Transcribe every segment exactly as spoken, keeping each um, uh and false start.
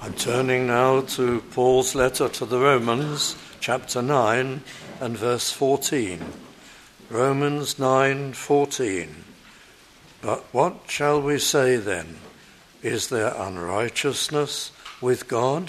I'm turning now to Paul's letter to the Romans, chapter nine and verse fourteen. Romans nine fourteen. But what shall we say then? Is there unrighteousness with God?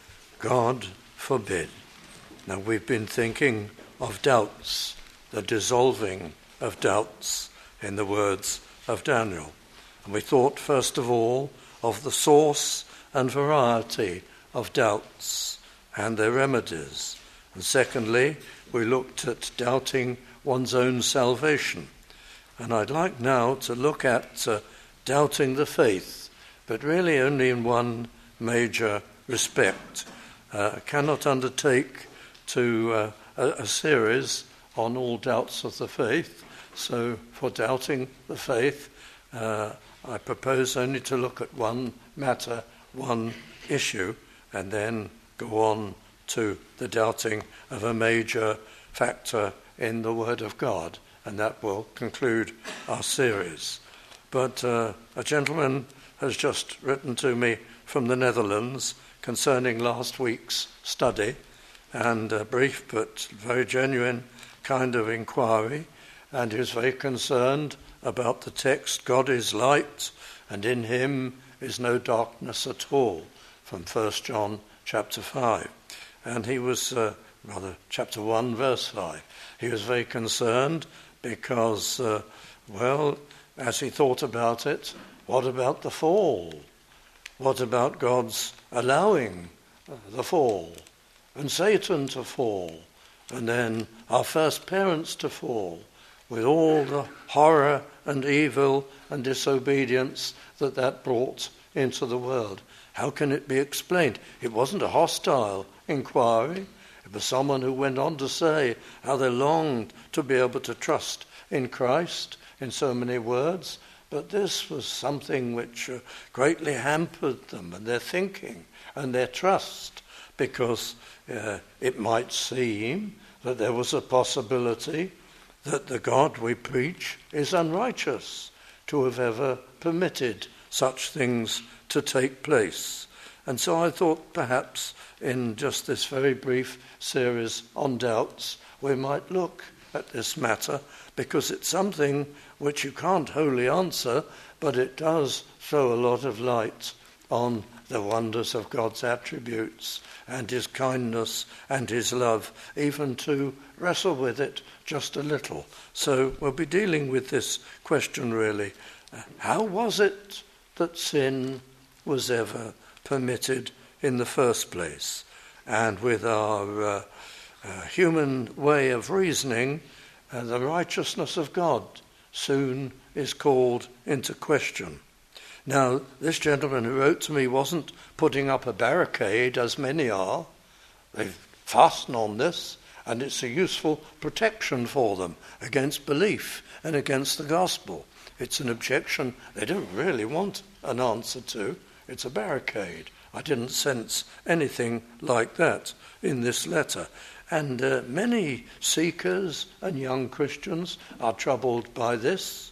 God forbid. Now we've been thinking of doubts, the dissolving of doubts in the words of Daniel. And we thought first of all of the source and variety of doubts and their remedies. And secondly, we looked at doubting one's own salvation. And I'd like now to look at uh, doubting the faith, but really only in one major respect. Uh, I cannot undertake to uh, a, a series on all doubts of the faith. So for doubting the faith, uh, I propose only to look at one matter, one issue, and then go on to the doubting of a major factor in the Word of God, and that will conclude our series. But uh, a gentleman has just written to me from the Netherlands concerning last week's study, and a brief but very genuine kind of inquiry, and he was very concerned about the text, God is light, and in him is no darkness at all, from First John chapter five. And he was, uh, rather, chapter one, verse five. He was very concerned because, uh, well, as he thought about it, what about the fall? What about God's allowing the fall, and Satan to fall, and then our first parents to fall, with all the horror and evil and disobedience that that brought into the world? How can it be explained? It wasn't a hostile inquiry. It was someone who went on to say how they longed to be able to trust in Christ in so many words, but this was something which uh, greatly hampered them and their thinking and their trust, because uh, it might seem that there was a possibility that the God we preach is unrighteous to have ever permitted such things to take place. And so I thought perhaps in just this very brief series on doubts, we might look at this matter, because it's something which you can't wholly answer, but it does throw a lot of light on the wonders of God's attributes and his kindness and his love, even to wrestle with it just a little. So we'll be dealing with this question really. How was it that sin was ever permitted in the first place? And with our uh, uh, human way of reasoning, uh, the righteousness of God soon is called into question. Now, this gentleman who wrote to me wasn't putting up a barricade, as many are. They've fastened on this, and it's a useful protection for them against belief and against the gospel. It's an objection they don't really want an answer to. It's a barricade. I didn't sense anything like that in this letter. And uh, many seekers and young Christians are troubled by this.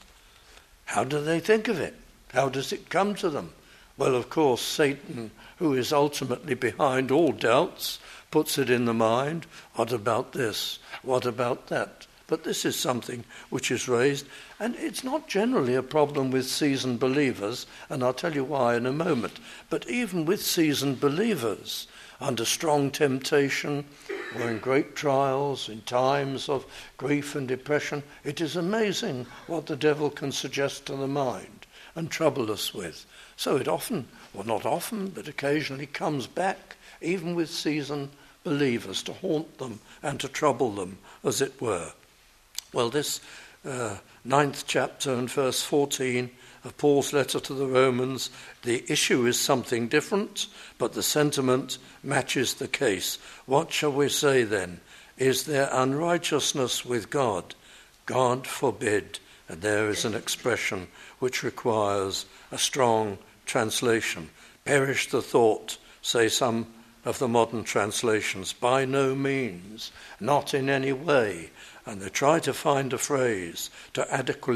How do they think of it? How does it come to them? Well, of course, Satan, who is ultimately behind all doubts, puts it in the mind. What about this? What about that? But this is something which is raised, and it's not generally a problem with seasoned believers, and I'll tell you why in a moment. But even with seasoned believers, under strong temptation, or in great trials, in times of grief and depression, it is amazing what the devil can suggest to the mind and trouble us with. So it often, well not often, but occasionally comes back, even with seasoned believers, to haunt them and to trouble them, as it were. Well, this uh, ninth chapter and verse fourteen of Paul's letter to the Romans, the issue is something different, but the sentiment matches the case. What shall we say then? Is there unrighteousness with God? God forbid. And there is an expression which requires a strong translation. Perish the thought, say some of the modern translations. By no means, not in any way. And they try to find a phrase to adequately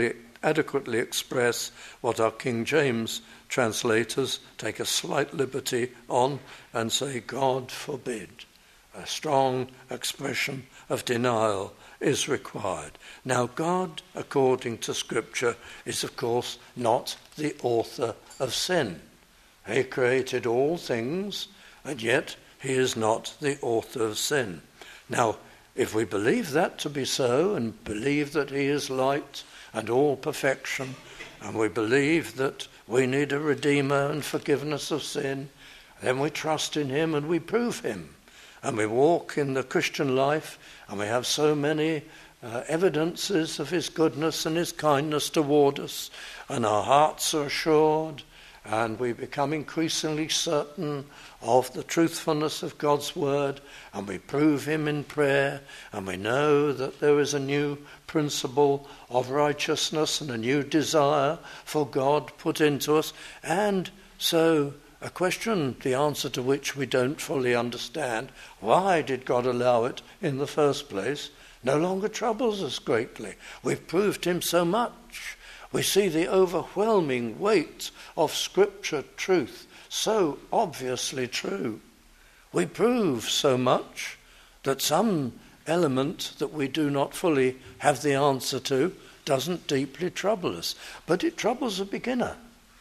adequately express what our King James translators take a slight liberty on and say, God forbid. A strong expression of denial is required. Now, God, according to Scripture, is of course not the author of sin. He created all things, and yet he is not the author of sin. Now, if we believe that to be so, and believe that he is light and all perfection, and we believe that we need a redeemer and forgiveness of sin, then we trust in him and we prove him. And we walk in the Christian life, and we have so many uh, evidences of his goodness and his kindness toward us, and our hearts are assured, and we become increasingly certain of the truthfulness of God's word, and we prove him in prayer, and we know that there is a new principle of righteousness and a new desire for God put into us. And so a question, the answer to which we don't fully understand, why did God allow it in the first place, no longer troubles us greatly. We've proved him so much. We see the overwhelming weight of Scripture truth, so obviously true. We prove so much that some element that we do not fully have the answer to doesn't deeply trouble us. But it troubles a beginner,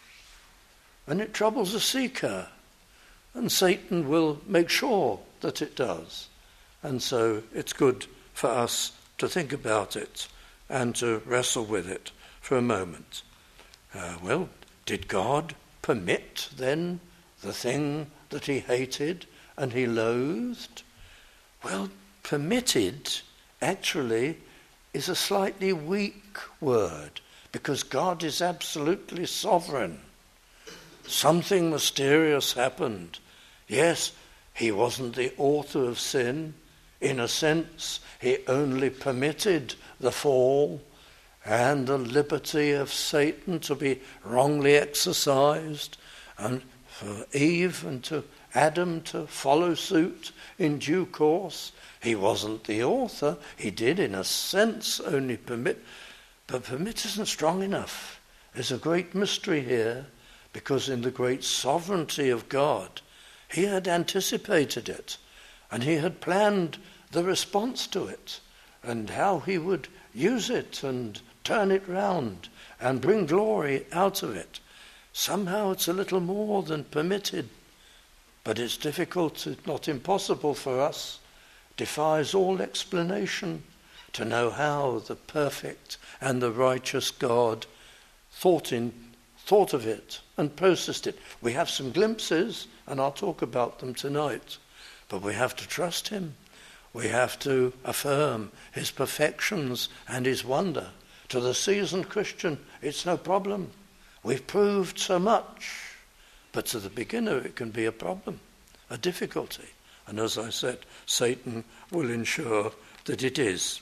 and it troubles a seeker, and Satan will make sure that it does. And so it's good for us to think about it and to wrestle with it for a moment. Uh, well, did God permit then the thing that he hated and he loathed? Well, permitted actually is a slightly weak word, because God is absolutely sovereign. Something mysterious happened. Yes, he wasn't the author of sin. In a sense, he only permitted the fall and the liberty of Satan to be wrongly exercised, and for Eve and to Adam to follow suit in due course. He wasn't the author. He did, in a sense, only permit. But permit isn't strong enough. There's a great mystery here, because in the great sovereignty of God, he had anticipated it, and he had planned the response to it, and how he would use it and turn it round and bring glory out of it. Somehow it's a little more than permitted, but it's difficult, it's not impossible for us, defies all explanation to know how the perfect and the righteous God thought in thought of it and processed it. We have some glimpses, and I'll talk about them tonight, but we have to trust him. We have to affirm his perfections and his wonder. To the seasoned Christian, it's no problem. We've proved so much. But to the beginner, it can be a problem, a difficulty. And as I said, Satan will ensure that it is.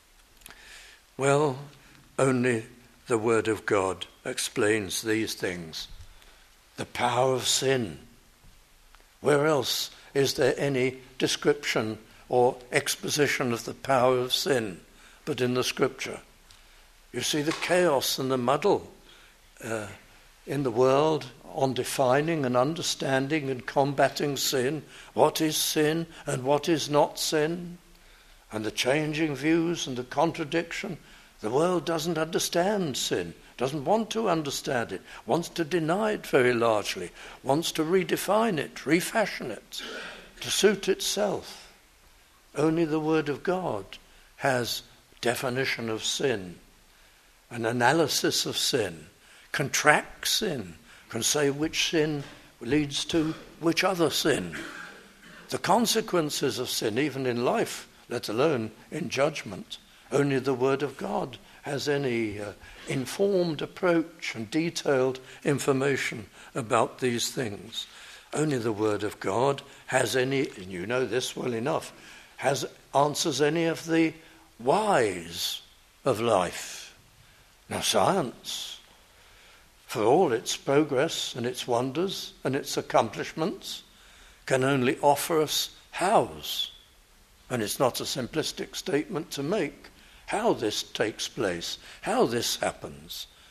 Well, only the Word of God explains these things. The power of sin. Where else is there any description or exposition of the power of sin but in the Scripture? You see the chaos and the muddle uh, in the world on defining and understanding and combating sin. What is sin and what is not sin? And the changing views and the contradiction. The world doesn't understand sin, doesn't want to understand it, wants to deny it very largely, wants to redefine it, refashion it, to suit itself. Only the Word of God has definition of sin, an analysis of sin, can track sin, can say which sin leads to which other sin. The consequences of sin, even in life, let alone in judgment, only the Word of God has any uh, informed approach and detailed information about these things. Only the Word of God has any, and you know this well enough, has answers any of the whys of life. Now science, for all its progress and its wonders and its accomplishments, can only offer us hows. And it's not a simplistic statement to make, how this takes place, how this happens.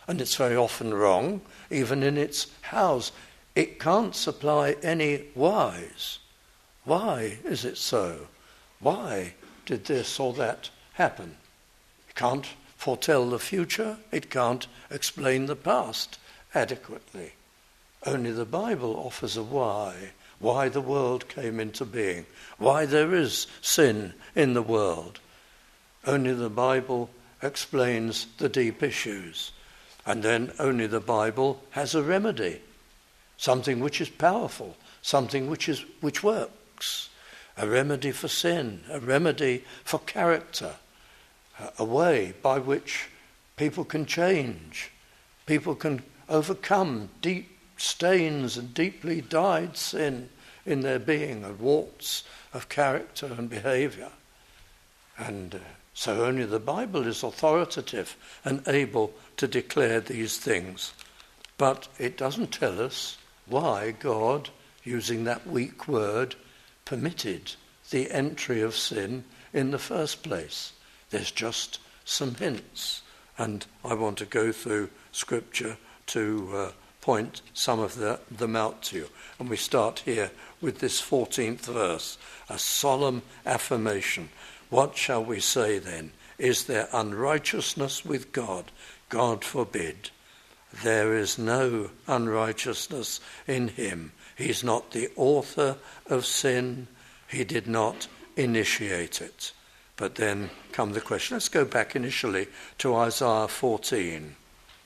and it's very often wrong, even in its hows. It can't supply any whys. Why is it so? Why did this or that happen? It can't foretell the future. It can't explain the past adequately. Only the Bible offers a why. Why the world came into being. Why there is sin in the world. Only the Bible explains the deep issues. And then only the Bible has a remedy. Something which is powerful. Something which is which works. A remedy for sin. A remedy for character. A way by which people can change. People can overcome deep stains and deeply dyed sin in their being, and warts of character and behaviour. And uh, so only the Bible is authoritative and able to declare these things. But it doesn't tell us why God, using that weak word, permitted the entry of sin in the first place. There's just some hints, and I want to go through Scripture to uh, point some of the, them out to you. And we start here with this fourteenth verse, a solemn affirmation. What shall we say then? Is there unrighteousness with God? God forbid. There is no unrighteousness in him. He's not the author of sin. He did not initiate it. But then come the question. Let's go back initially to Isaiah fourteen.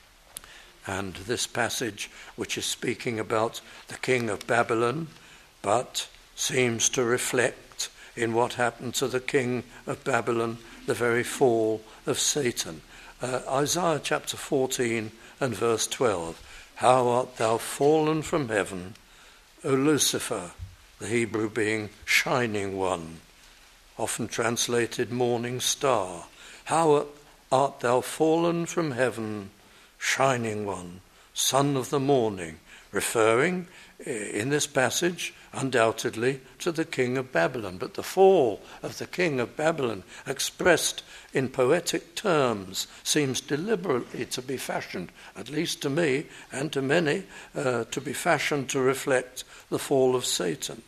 And this passage, which is speaking about the king of Babylon, but seems to reflect in what happened to the king of Babylon, the very fall of Satan. Uh, Isaiah chapter fourteen and verse twelve. How art thou fallen from heaven, O Lucifer, the Hebrew being shining one, often translated morning star. How art thou fallen from heaven, shining one, son of the morning, referring in this passage undoubtedly to the king of Babylon. But the fall of the king of Babylon, expressed in poetic terms, seems deliberately to be fashioned, at least to me and to many, uh, to be fashioned to reflect the fall of Satan.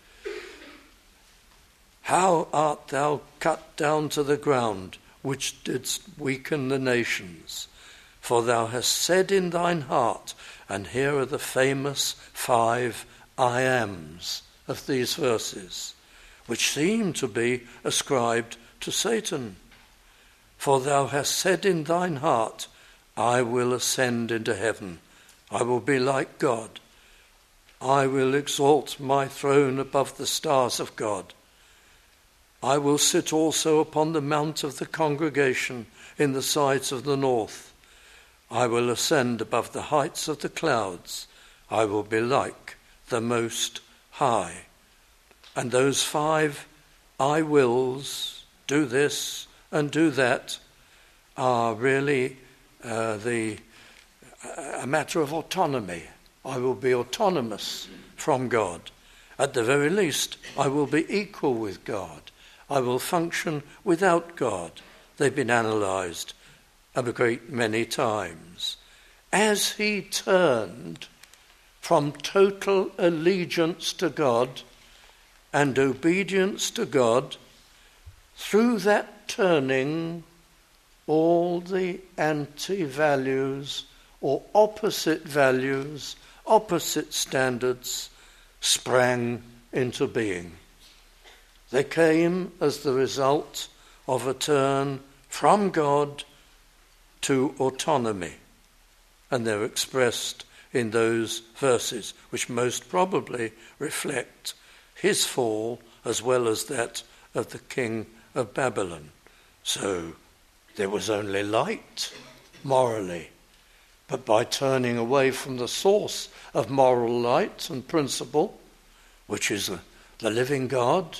How art thou cut down to the ground, which didst weaken the nations? For thou hast said in thine heart, and here are the famous five I ams of these verses, which seem to be ascribed to Satan. For thou hast said in thine heart, I will ascend into heaven. I will be like God. I will exalt my throne above the stars of God. I will sit also upon the mount of the congregation in the sides of the north. I will ascend above the heights of the clouds. I will be like the Most High. And those five I wills, do this and do that, are really uh, the a matter of autonomy. I will be autonomous from God. At the very least, I will be equal with God. I will function without God. They've been analysed a great many times. As he turned from total allegiance to God and obedience to God, through that turning, all the anti-values or opposite values, opposite standards sprang into being. They came as the result of a turn from God to autonomy, and they're expressed in those verses, which most probably reflect his fall as well as that of the king of Babylon. So there was only light morally, but by turning away from the source of moral light and principle, which is the living God,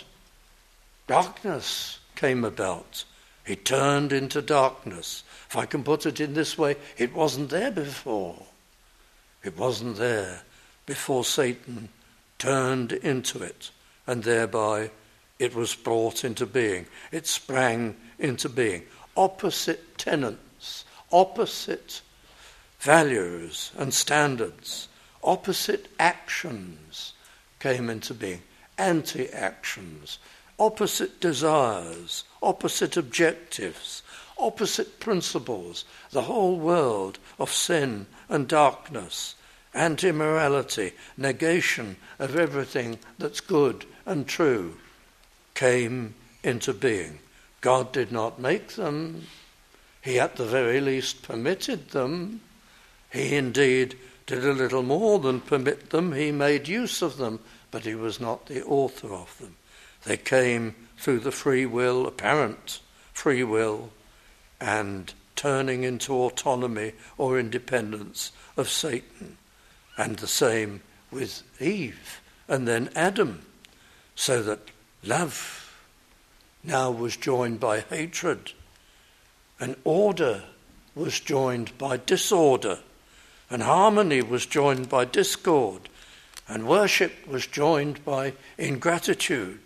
darkness came about. He turned into darkness. If I can put it in this way, it wasn't there before. It wasn't there before Satan turned into it, and thereby it was brought into being. It sprang into being. Opposite tenets, opposite values and standards. Opposite actions came into being, anti-actions, opposite desires, opposite objectives, opposite principles, the whole world of sin and darkness, anti-morality, negation of everything that's good and true, came into being. God did not make them. He at the very least permitted them. He indeed did a little more than permit them. He made use of them, but he was not the author of them. They came through the free will, apparent free will, and turning into autonomy or independence of Satan. And the same with Eve and then Adam, so that love now was joined by hatred, and order was joined by disorder, and harmony was joined by discord, and worship was joined by ingratitude.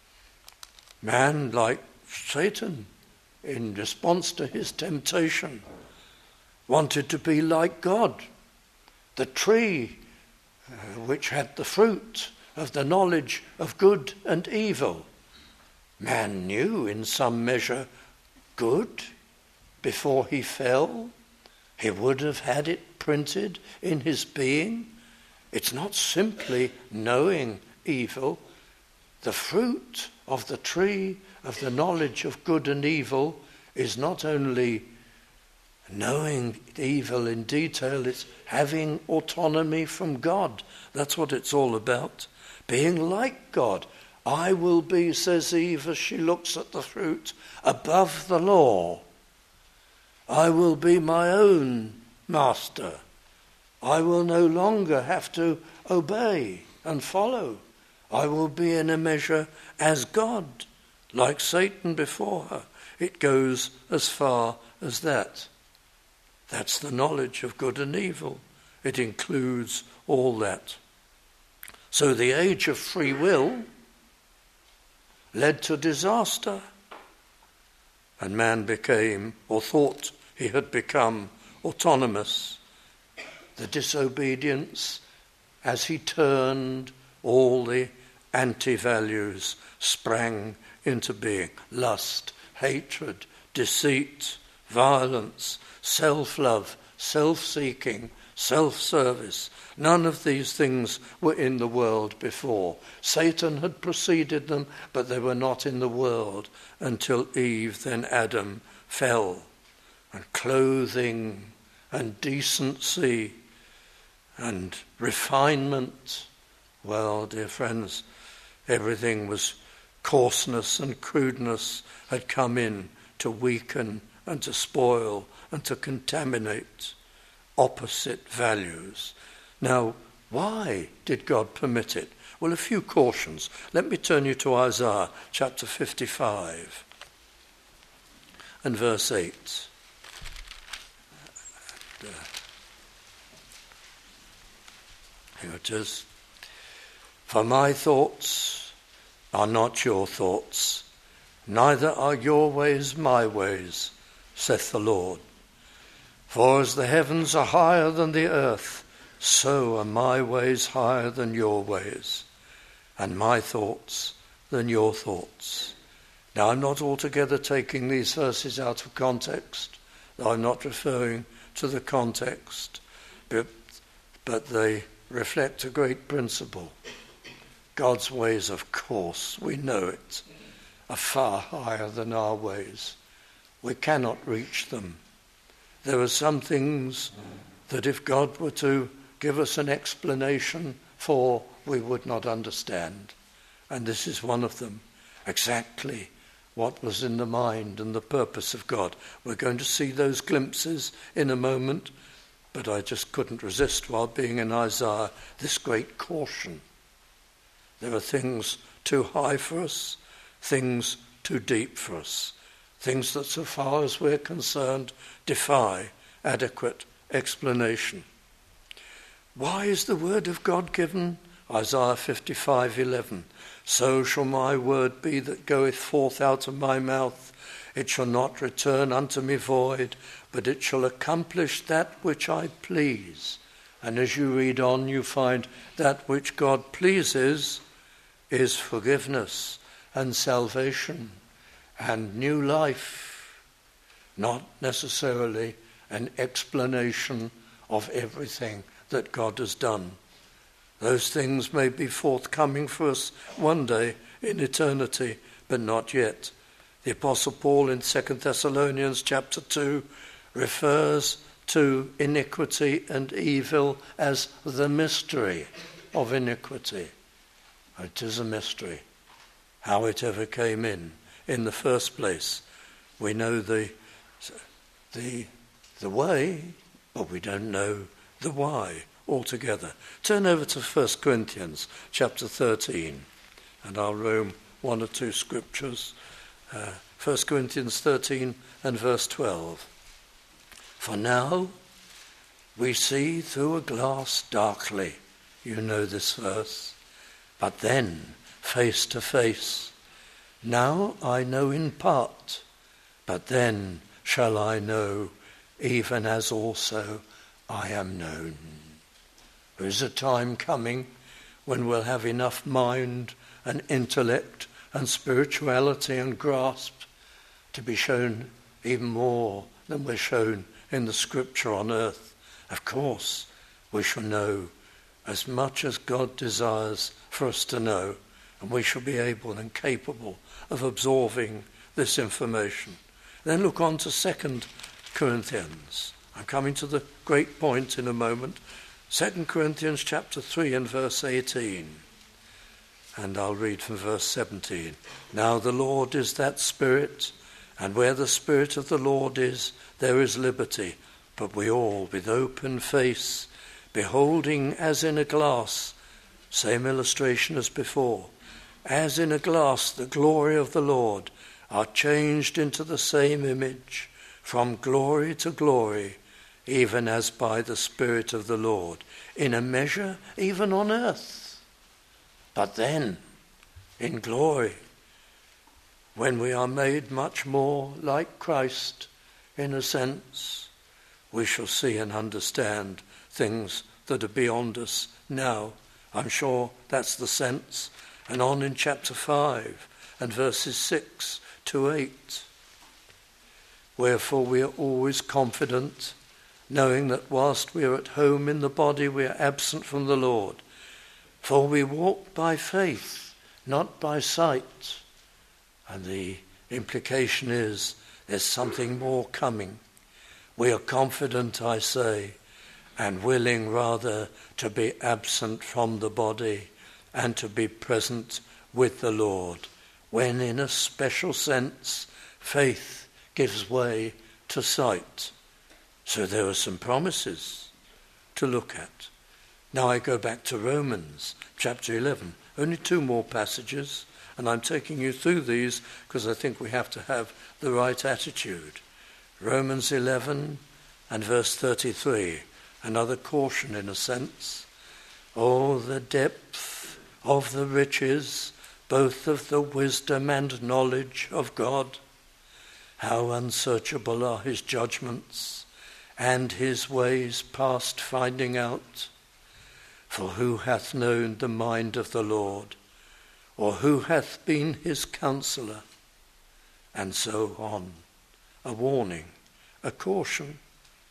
Man, like Satan, in response to his temptation, wanted to be like God. The tree uh, which had the fruit of the knowledge of good and evil. Man knew in some measure good before he fell. He would have had it printed in his being. It's not simply knowing evil. The fruit of the tree of the knowledge of good and evil is not only knowing evil in detail, it's having autonomy from God. That's what it's all about. Being like God. I will be, says Eve as she looks at the fruit, above the law. I will be my own master. I will no longer have to obey and follow. I will be in a measure as God, like Satan before her. It goes as far as that. That's the knowledge of good and evil. It includes all that. So the age of free will led to disaster, and man became, or thought he had become, autonomous. The disobedience, as he turned, all the anti-values sprang into being. Lust, hatred, deceit, violence, self-love, self-seeking, self-service. None of these things were in the world before. Satan had preceded them, but they were not in the world until Eve, then Adam, fell. And clothing and decency and refinement, well, dear friends, everything was coarseness and crudeness had come in to weaken and to spoil and to contaminate opposite values. Now, why did God permit it? Well, a few cautions. Let me turn you to Isaiah chapter fifty-five and verse eight. And, uh, here it is. For my thoughts are not your thoughts, neither are your ways my ways, saith the Lord. For as the heavens are higher than the earth, so are my ways higher than your ways, and my thoughts than your thoughts. Now, I'm not altogether taking these verses out of context. I'm not referring to the context, but, but they reflect a great principle. God's ways, of course, we know it, are far higher than our ways. We cannot reach them. There are some things that if God were to give us an explanation for, we would not understand. And this is one of them. Exactly what was in the mind and the purpose of God. We're going to see those glimpses in a moment, but I just couldn't resist, while being in Isaiah, this great caution. There are things too high for us, things too deep for us, things that, so far as we're concerned, defy adequate explanation. Why is the word of God given? Isaiah fifty-five eleven. So shall my word be that goeth forth out of my mouth. It shall not return unto me void, but it shall accomplish that which I please. And as you read on, you find that which God pleases is forgiveness and salvation and new life, not necessarily an explanation of everything that God has done. Those things may be forthcoming for us one day in eternity, but not yet. The Apostle Paul in Second Thessalonians chapter two refers to iniquity and evil as the mystery of iniquity. It is a mystery how it ever came in in the first place. We know the the the way, but we don't know the why altogether. Turn over to First Corinthians chapter thirteen, and I'll roam one or two scriptures. Uh, First Corinthians thirteen and verse twelve. For now we see through a glass darkly, you know this verse, but then face to face. Now I know in part, but then shall I know, even as also I am known. There is a time coming when we'll have enough mind and intellect and spirituality and grasp to be shown even more than we're shown in the scripture on earth. Of course, we shall know as much as God desires for us to know, and we shall be able and capable of absorbing this information. Then look on to Second Corinthians. I'm coming to the great point in a moment. Second Corinthians chapter three and verse eighteen. And I'll read from verse seventeen. Now the Lord is that Spirit, and where the Spirit of the Lord is, there is liberty. But we all, with open face, beholding as in a glass, same illustration as before, as in a glass the glory of the Lord, are changed into the same image, from glory to glory, even as by the Spirit of the Lord, in a measure even on earth. But then, in glory, when we are made much more like Christ, in a sense, we shall see and understand things that are beyond us now. I'm sure that's the sense. And on in chapter five and verses six to eight. Wherefore we are always confident, knowing that whilst we are at home in the body, we are absent from the Lord. For we walk by faith, not by sight. And the implication is there's something more coming. We are confident, I say, and willing rather to be absent from the body and to be present with the Lord, when in a special sense faith gives way to sight. So there are some promises to look at. Now I go back to Romans chapter eleven, only two more passages, and I'm taking you through these because I think we have to have the right attitude. Romans eleven and verse thirty-three, another caution in a sense. Oh, the depth of the riches, both of the wisdom and knowledge of God. How unsearchable are his judgments, and his ways past finding out. For who hath known the mind of the Lord, or who hath been his counselor? And so on. A warning, a caution.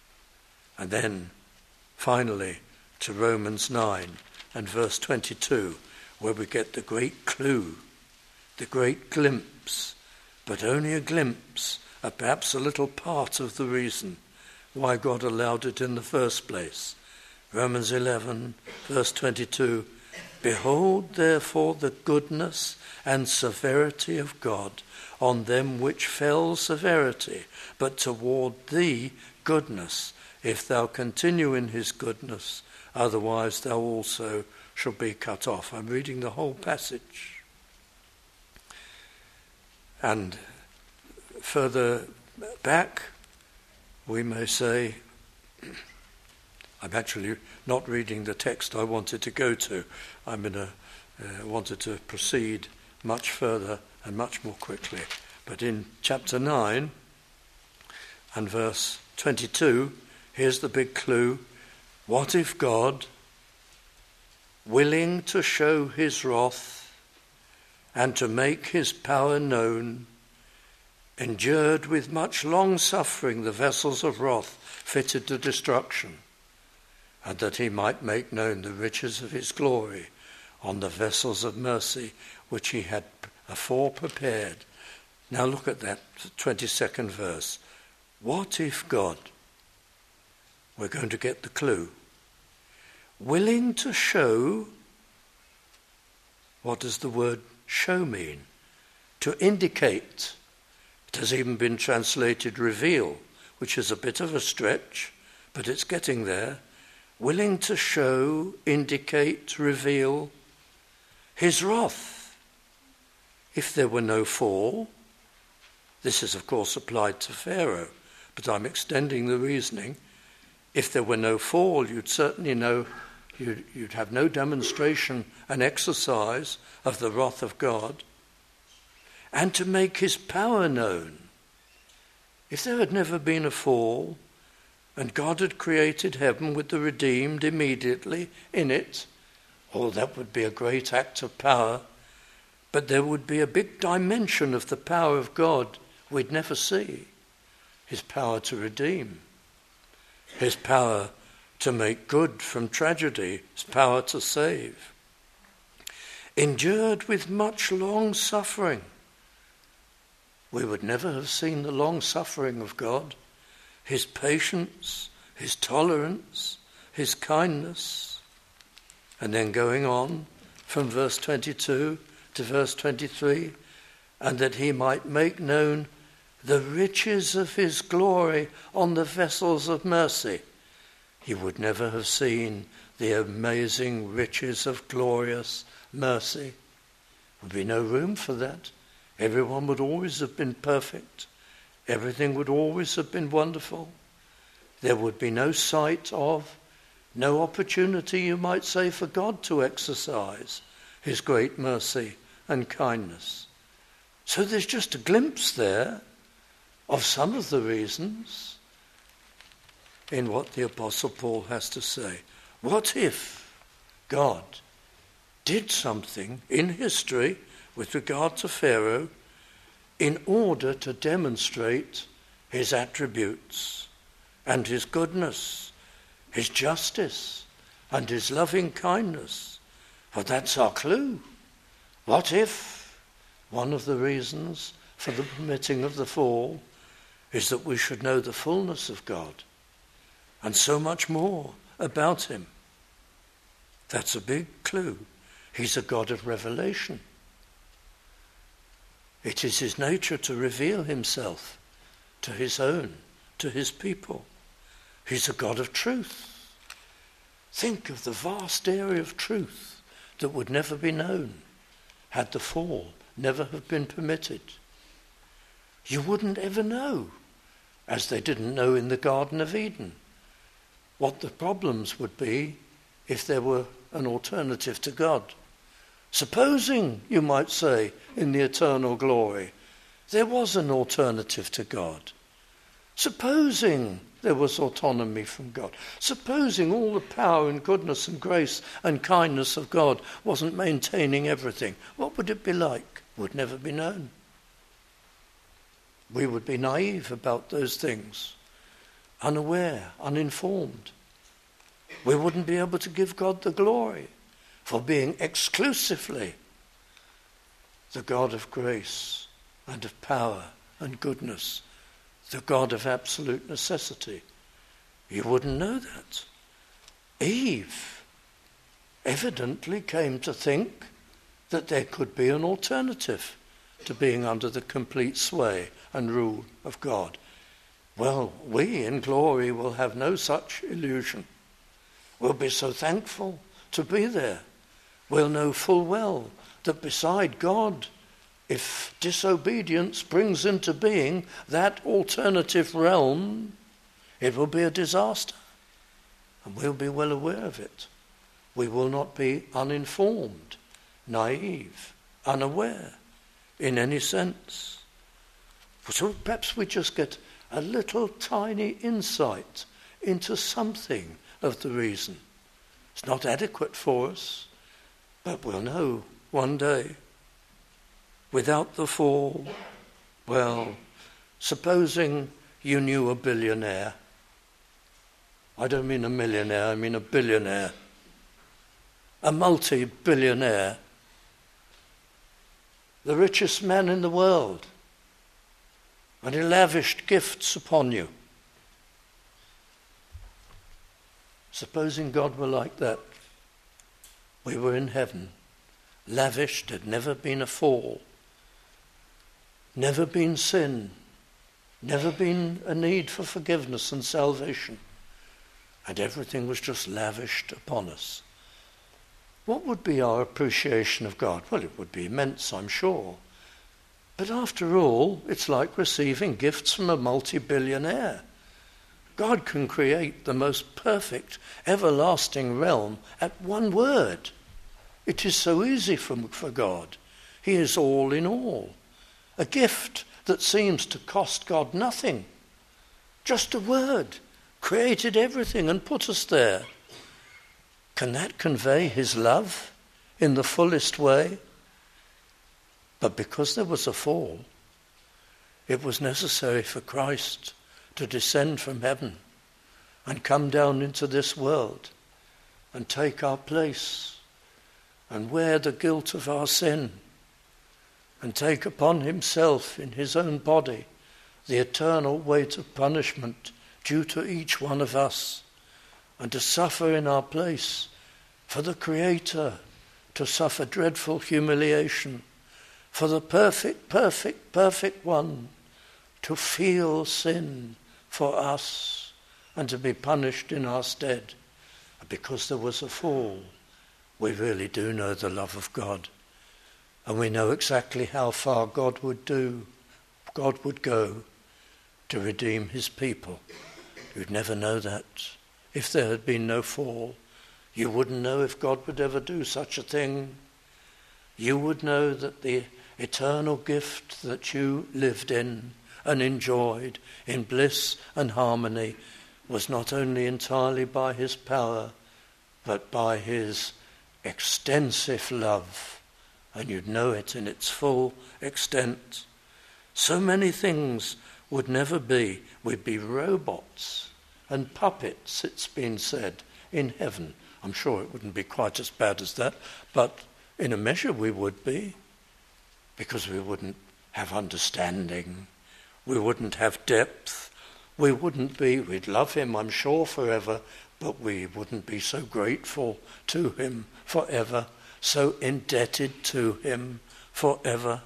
And then, finally, to Romans nine and verse twenty-two, where we get the great clue, the great glimpse, but only a glimpse, a perhaps a little part of the reason why God allowed it in the first place. Romans eleven, verse twenty-two, behold therefore the goodness and severity of God on them which fell severity, but toward thee goodness, if thou continue in his goodness, otherwise thou also shalt be cut off. I'm reading the whole passage. And further back, we may say, I'm actually not reading the text I wanted to go to. I'm in a, uh, wanted to proceed much further and much more quickly. But in chapter nine and verse twenty-two, here's the big clue. What if God, willing to show his wrath and to make his power known, endured with much long suffering the vessels of wrath fitted to destruction, and that he might make known the riches of his glory on the vessels of mercy which he had afore prepared. Now look at that twenty-second verse. What if God, we're going to get the clue, willing to show, what does the word show mean? To indicate. It has even been translated reveal, which is a bit of a stretch, but it's getting there. Willing to show, indicate, reveal his wrath. If there were no fall, this is of course applied to Pharaoh, but I'm extending the reasoning. If there were no fall, you'd certainly know, you'd, you'd have no demonstration and exercise of the wrath of God. And to make his power known. If there had never been a fall, and God had created heaven with the redeemed immediately in it, oh, that would be a great act of power. But there would be a big dimension of the power of God we'd never see. His power to redeem. His power to make good from tragedy. His power to save. Endured with much long suffering. We would never have seen the long suffering of God. His patience, his tolerance, his kindness. And then going on from verse twenty-two to verse twenty-three, and that he might make known the riches of his glory on the vessels of mercy. He would never have seen the amazing riches of glorious mercy. There would be no room for that. Everyone would always have been perfect. Everything would always have been wonderful. There would be no sight of, no opportunity, you might say, for God to exercise his great mercy and kindness. So there's just a glimpse there of some of the reasons in what the Apostle Paul has to say. What if God did something in history with regard to Pharaoh in order to demonstrate his attributes and his goodness, his justice and his loving kindness? Well, that's our clue. What if one of the reasons for the permitting of the fall is that we should know the fullness of God and so much more about him? That's a big clue. He's a God of revelation. It is his nature to reveal himself to his own, to his people. He's a God of truth. Think of the vast area of truth that would never be known had the fall never have been permitted. You wouldn't ever know, as they didn't know in the Garden of Eden, what the problems would be if there were an alternative to God. Supposing, you might say, in the eternal glory, there was an alternative to God. Supposing there was autonomy from God. Supposing all the power and goodness and grace and kindness of God wasn't maintaining everything, what would it be like? Would never be known. We would be naive about those things, unaware, uninformed. We wouldn't be able to give God the glory for being exclusively the God of grace and of power and goodness, the God of absolute necessity. You wouldn't know that. Eve evidently came to think that there could be an alternative to being under the complete sway and rule of God. Well, we in glory will have no such illusion. We'll be so thankful to be there. We'll know full well that beside God, if disobedience brings into being that alternative realm, it will be a disaster. And we'll be well aware of it. We will not be uninformed, naive, unaware in any sense. So perhaps we just get a little tiny insight into something of the reason. It's not adequate for us, but we'll know one day. Without the fall, well, supposing you knew a billionaire. I don't mean a millionaire, I mean a billionaire. A multi-billionaire. The richest man in the world. And he lavished gifts upon you. Supposing God were like that. We were in heaven. Lavished, had never been a fall. Never been sin. Never been a need for forgiveness and salvation. And everything was just lavished upon us. What would be our appreciation of God? Well, it would be immense, I'm sure. But after all, it's like receiving gifts from a multi-billionaire. God can create the most perfect, everlasting realm at one word. It is so easy for, for God. He is all in all. A gift that seems to cost God nothing. Just a word created everything and put us there. Can that convey his love in the fullest way? But because there was a fall, it was necessary for Christ to descend from heaven and come down into this world and take our place and wear the guilt of our sin and take upon himself in his own body the eternal weight of punishment due to each one of us, and to suffer in our place, for the Creator to suffer dreadful humiliation, for the perfect, perfect, perfect one to feel sin for us and to be punished in our stead. Because there was a fall, we really do know the love of God. And we know exactly how far God would do, God would go to redeem his people. You'd never know that. If there had been no fall, you wouldn't know if God would ever do such a thing. You would know that the eternal gift that you lived in and enjoyed in bliss and harmony was not only entirely by his power, but by his extensive love. And you'd know it in its full extent. So many things would never be. We'd be robots and puppets, it's been said, in heaven. I'm sure it wouldn't be quite as bad as that, but in a measure we would be, because we wouldn't have understanding, we wouldn't have depth, we wouldn't be, we'd love him, I'm sure, forever, but we wouldn't be so grateful to him forever, so indebted to him forever.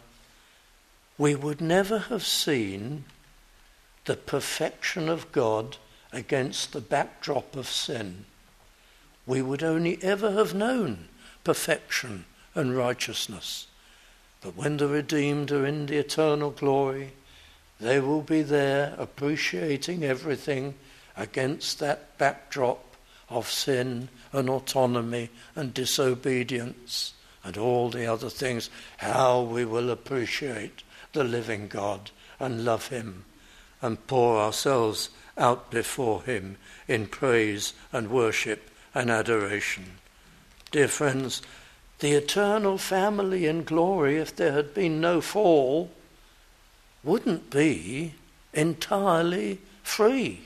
We would never have seen the perfection of God against the backdrop of sin. We would only ever have known perfection and righteousness. But when the redeemed are in the eternal glory, they will be there appreciating everything against that backdrop of sin and autonomy and disobedience and all the other things. How we will appreciate the living God and love him and pour ourselves out before him in praise and worship and adoration. Dear friends, the eternal family in glory, if there had been no fall, wouldn't be entirely free.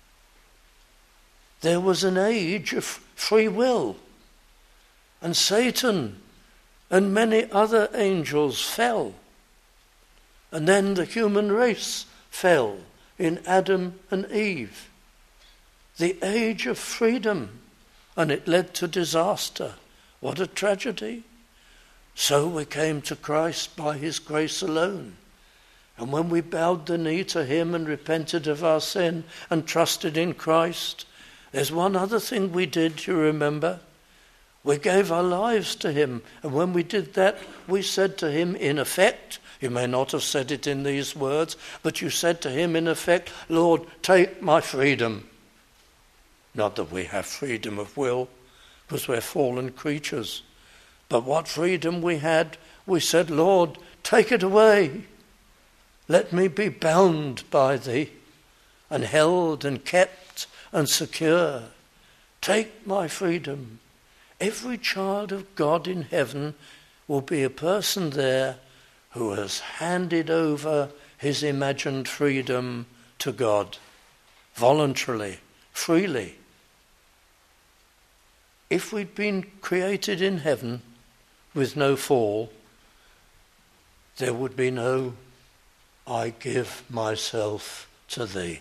There was an age of free will, and Satan and many other angels fell, and then the human race fell in Adam and Eve. The age of freedom, and it led to disaster. What a tragedy. So we came to Christ by his grace alone. And when we bowed the knee to him and repented of our sin and trusted in Christ, there's one other thing we did, you remember? We gave our lives to him. And when we did that, we said to him, in effect, you may not have said it in these words, but you said to him, in effect, Lord, take my freedom. Not that we have freedom of will, because we're fallen creatures. But what freedom we had, we said, Lord, take it away. Let me be bound by thee, and held and kept and secure. Take my freedom. Every child of God in heaven will be a person there who has handed over his imagined freedom to God, voluntarily, freely. If we'd been created in heaven with no fall, there would be no, I give myself to thee.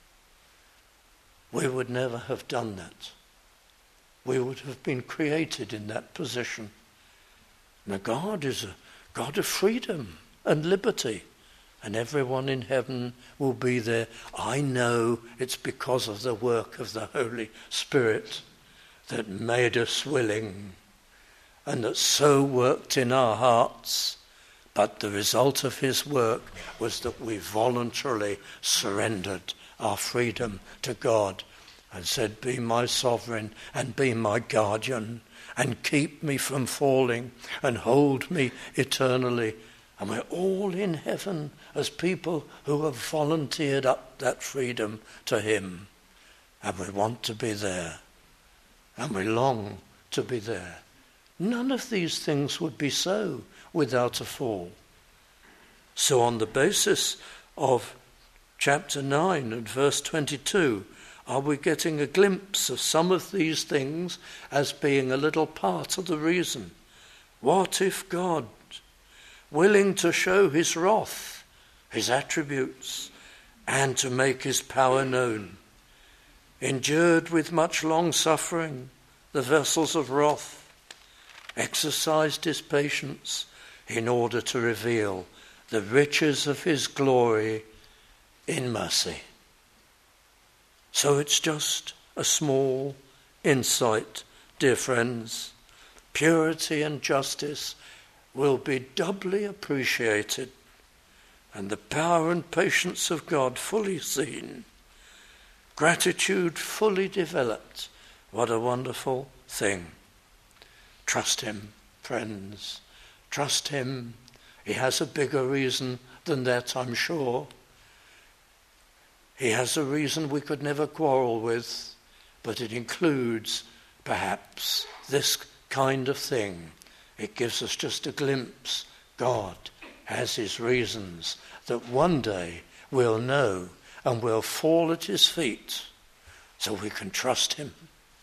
We would never have done that. We would have been created in that position. Now God is a God of freedom and liberty, and everyone in heaven will be there. I know it's because of the work of the Holy Spirit that made us willing and that so worked in our hearts. But the result of his work was that we voluntarily surrendered our freedom to God and said, be my sovereign and be my guardian and keep me from falling and hold me eternally. And we're all in heaven as people who have volunteered up that freedom to him. And we want to be there. And we long to be there. None of these things would be so without a fall. So on the basis of chapter nine and verse twenty-two, are we getting a glimpse of some of these things as being a little part of the reason? What if God, willing to show his wrath, his attributes, and to make his power known, endured with much long suffering the vessels of wrath, exercised his patience in order to reveal the riches of his glory in mercy? So it's just a small insight, dear friends. Purity and justice will be doubly appreciated and the power and patience of God fully seen. Gratitude fully developed. What a wonderful thing. Trust him, friends. Trust him. He has a bigger reason than that, I'm sure. He has a reason we could never quarrel with, but it includes, perhaps, this kind of thing. It gives us just a glimpse. God has his reasons that one day we'll know and we'll fall at his feet so we can trust him.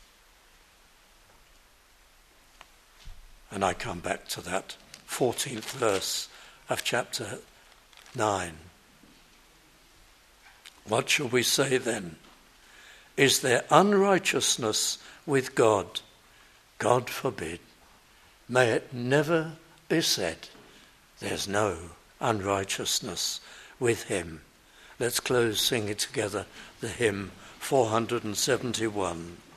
And I come back to that fourteenth verse of chapter nine. What shall we say then? Is there unrighteousness with God? God forbid. May it never be said there's no unrighteousness with him. Let's close singing together the hymn four hundred seventy-one.